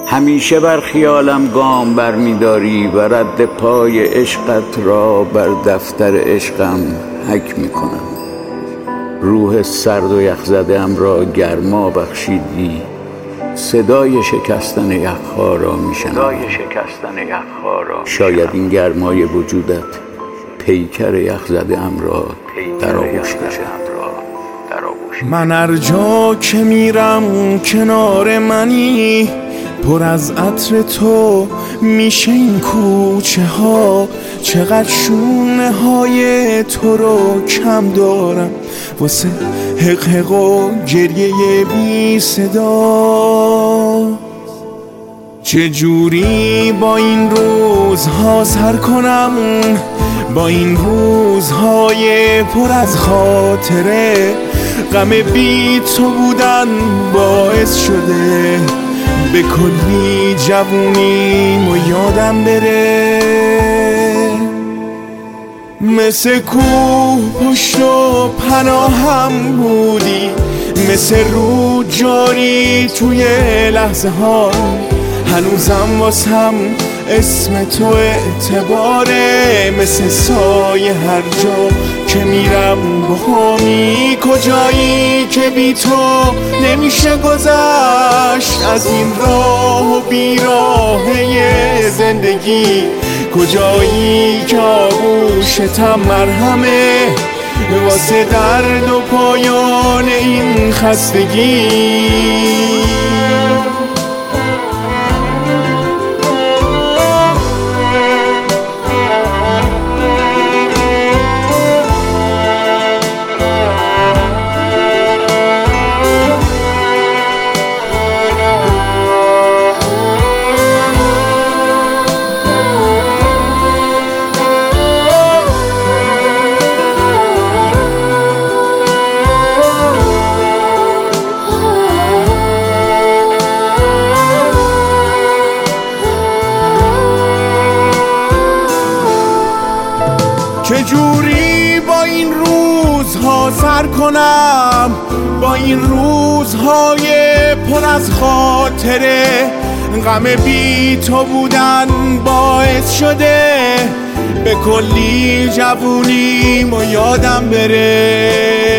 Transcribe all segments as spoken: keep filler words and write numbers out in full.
همیشه بر خیالم گام بر می‌داری و رد پای عشقت را بر دفتر عشقم حک می‌کنم. روح سرد و یخزده‌ام را گرما بخشیدی، صدای شکستن یخ‌ها را می‌شنوم. شاید این گرمای وجودت پیکر یخزده‌ام را در آغوش کشد. من هر جا که میرم کنار منی، پر از عطر تو میشه این کوچه ها. چقدر شونه های تو رو کم دارم واسه حق حق و گریه بی صدا. چجوری با این روزها سر کنم، با این روزهای پر از خاطره. غم بی تو بودن باعث شده به کلی جوونیم و یادم بره. مثل کوه پشت و پناهم بودی، مثل رود جاری توی لحظه ها. هنوزم واسم اسم تو اعتباره، مثل سایه هر جا که میرم بهامی. کجایی که بی تو نمیشه گذشت از این راه و بیراهه زندگی. کجایی که آغوشتم مرهمه واسه درد و پایان این خستگی. چجوری با این روزها سر کنم، با این روزهای پر از خاطره. غم بی تو بودن باعث شده به کلی جوونیم و یادم بره.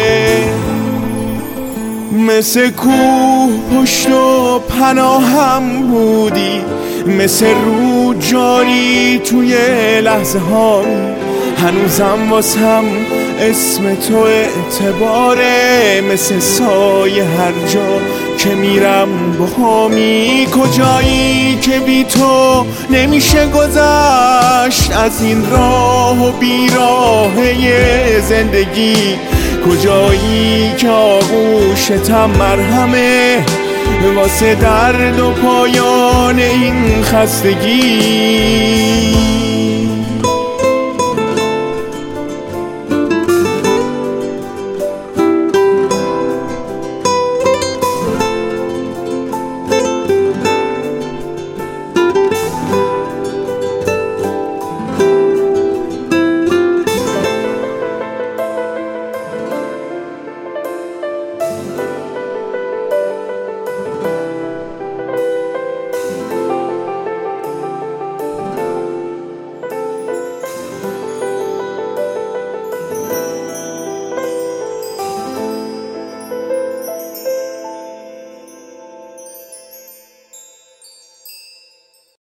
مثل کوه پشت و پناهم بودی، مثل رود جاری توی لحظه ها. هنوزم واسم اسم تو اعتباره، مثل سایه هر جا که میرم بهامی. کجایی که بی تو نمیشه گذشت از این راه و بیراهه زندگی. کجایی که آغوشتم مرهمه واسه درد و پایان این خستگی.